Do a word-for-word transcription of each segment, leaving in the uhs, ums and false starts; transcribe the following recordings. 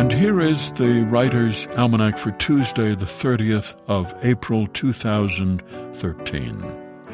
And here is the Writer's Almanac for Tuesday, the thirtieth of April, two thousand thirteen.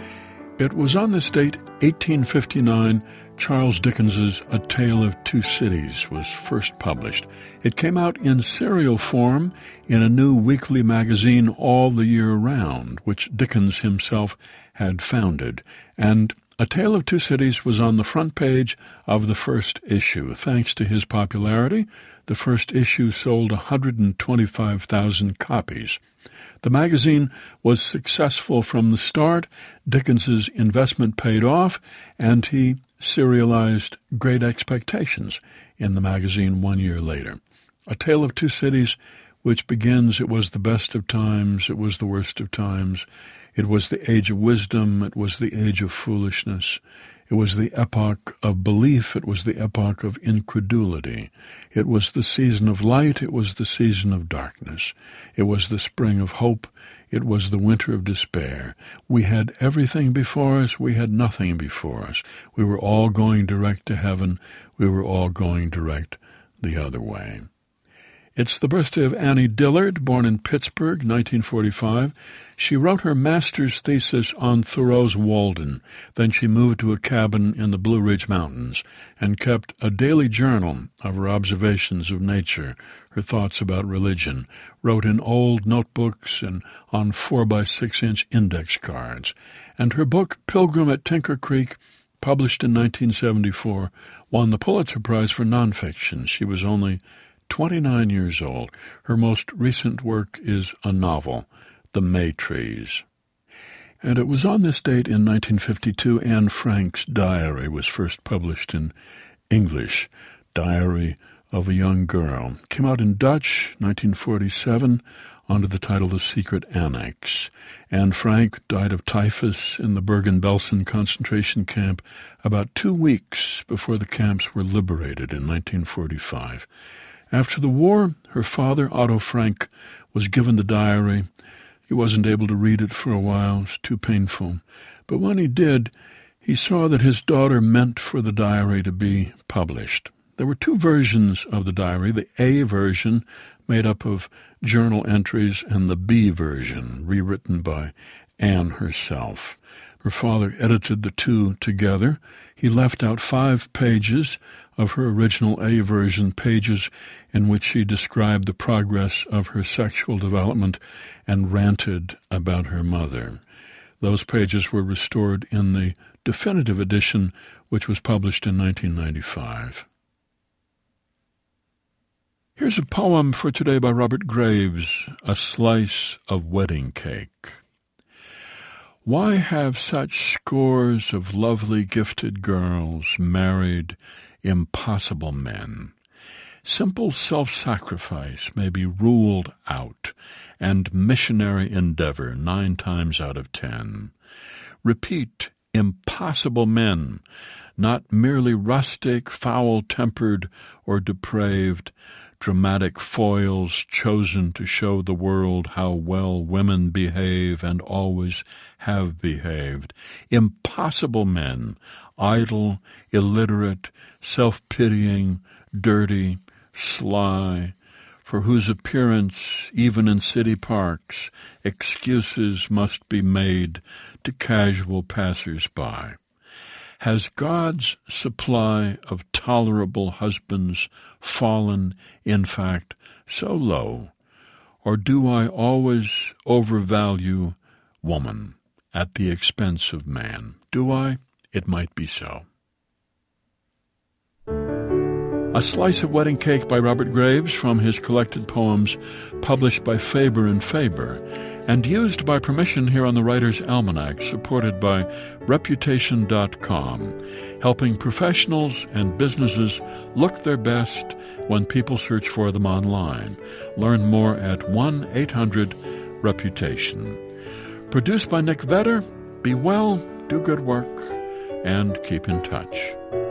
It was on this date, eighteen fifty-nine, Charles Dickens's A Tale of Two Cities was first published. It came out in serial form in a new weekly magazine all the year round, which Dickens himself had founded, and A Tale of Two Cities was on the front page of the first issue. Thanks to his popularity, the first issue sold one hundred twenty-five thousand copies. The magazine was successful from the start. Dickens's investment paid off, and he serialized Great Expectations in the magazine one year later. A Tale of Two Cities, which begins, it was the best of times, it was the worst of times. It was the age of wisdom, it was the age of foolishness. It was the epoch of belief, it was the epoch of incredulity. It was the season of light, it was the season of darkness. It was the spring of hope, it was the winter of despair. We had everything before us, we had nothing before us. We were all going direct to heaven, we were all going direct the other way. It's the birthday of Annie Dillard, born in Pittsburgh, nineteen forty-five. She wrote her master's thesis on Thoreau's Walden. Then she moved to a cabin in the Blue Ridge Mountains and kept a daily journal of her observations of nature, her thoughts about religion, wrote in old notebooks and on four by six inch index cards. And her book, Pilgrim at Tinker Creek, published in nineteen seventy-four, won the Pulitzer Prize for nonfiction. She was only twenty-nine years old. Her most recent work is a novel, The May Trees. And it was on this date in nineteen fifty-two Anne Frank's diary was first published in English, Diary of a Young Girl. Came out in Dutch, nineteen forty-seven, under the title The Secret Annex. Anne Frank died of typhus in the Bergen-Belsen concentration camp about two weeks before the camps were liberated in nineteen forty-five. After the war, her father, Otto Frank, was given the diary. He wasn't able to read it for a while. It was too painful. But when he did, he saw that his daughter meant for the diary to be published. There were two versions of the diary, the A version, made up of journal entries, and the B version, rewritten by Anne herself. Her father edited the two together. He left out five pages of her original A version, pages in which she described the progress of her sexual development and ranted about her mother. Those pages were restored in the definitive edition, which was published in nineteen ninety-five. Here's a poem for today by Robert Graves, A Slice of Wedding Cake. Why have such scores of lovely gifted girls married impossible men? Simple self-sacrifice may be ruled out, and missionary endeavor nine times out of ten. Repeat, impossible men, not merely rustic, foul-tempered, or depraved, dramatic foils chosen to show the world how well women behave and always have behaved. Impossible men, idle, illiterate, self-pitying, dirty, sly, for whose appearance, even in city parks, excuses must be made to casual passers-by. Has God's supply of tolerable husbands fallen, in fact, so low? Or do I always overvalue woman at the expense of man? Do I? It might be so. A Slice of Wedding Cake by Robert Graves from his collected poems published by Faber and Faber and used by permission here on the Writer's Almanac, supported by Reputation dot com, helping professionals and businesses look their best when people search for them online. Learn more at one eight hundred reputation. Produced by Nick Vetter. Be well, do good work, and keep in touch.